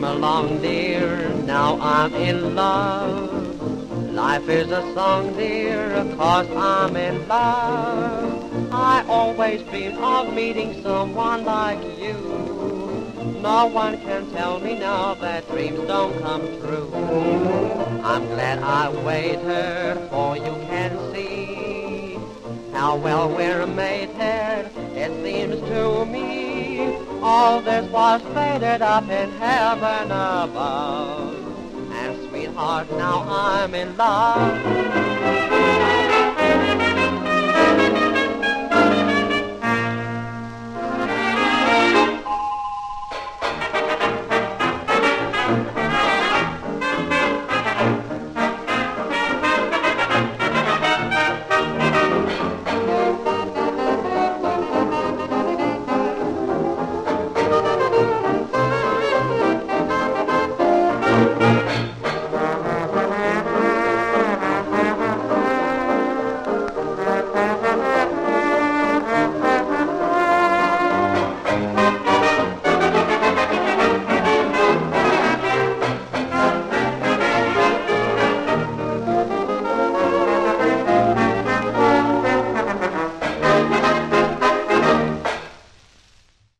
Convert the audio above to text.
along, dear, now I'm in love. Life is a song, dear, 'cause I'm in love. I always dreamed of meeting someone like you. No one can tell me now that dreams don't come true. I'm glad I waited, for you can see how well we're mated. It seems to me all this was fated up in heaven above. And sweetheart, now I'm in love.